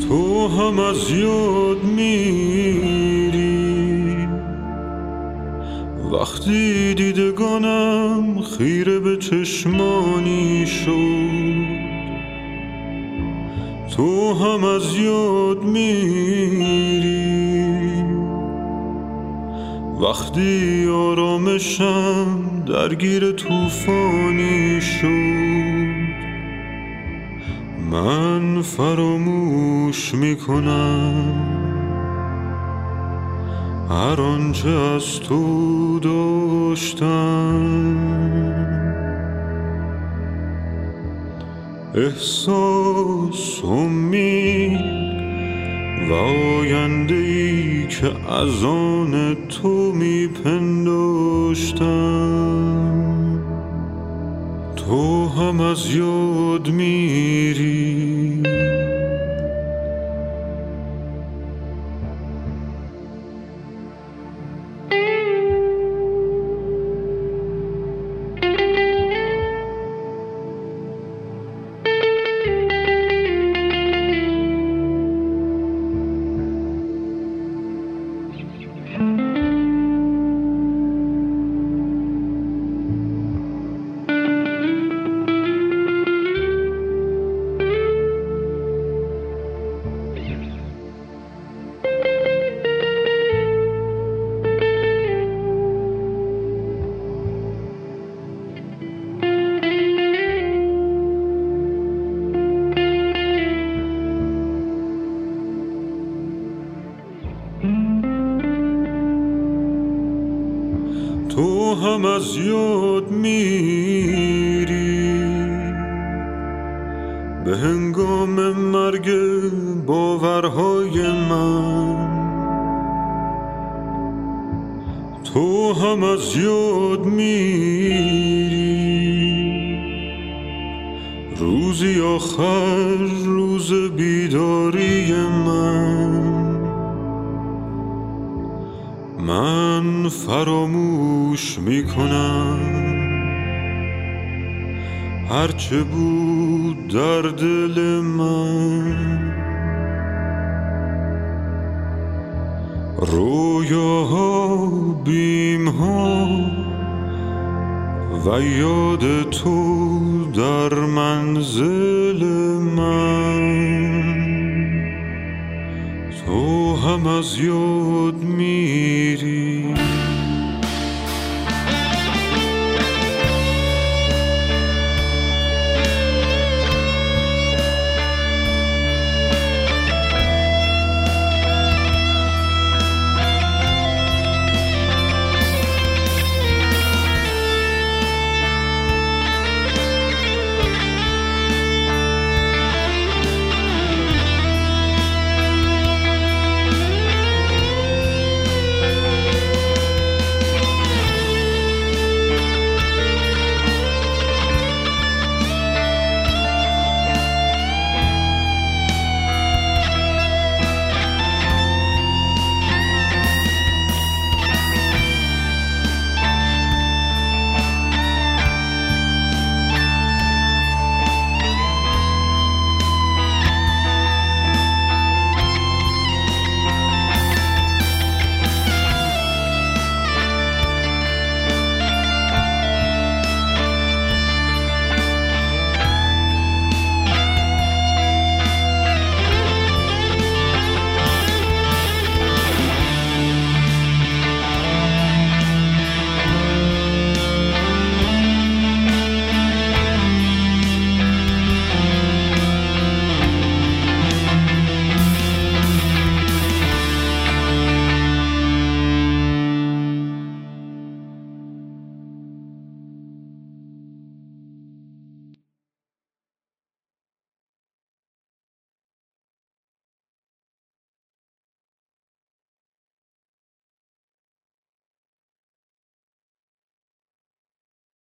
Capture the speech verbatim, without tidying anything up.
تو هم از یاد میری وقتی دیدگانم خیره به چشمانی شد. تو هم از یاد میری وقتی آرامشم درگیر طوفانی شد. من فراموش میکنم هر آنچه از تو داشتم. احساس، امید و آینده‌ای که از آن تو میپنداشتم. تو هم از یاد میری. تو هم از یاد میری به هنگام مرگ باورهای من. تو هم از یاد میری روزی آخر، روز بیداری من. من فراموش میکنم هرچه بود در دل من. رویاها، بیمها و یاد تو در منزل من. تو هم از یاد می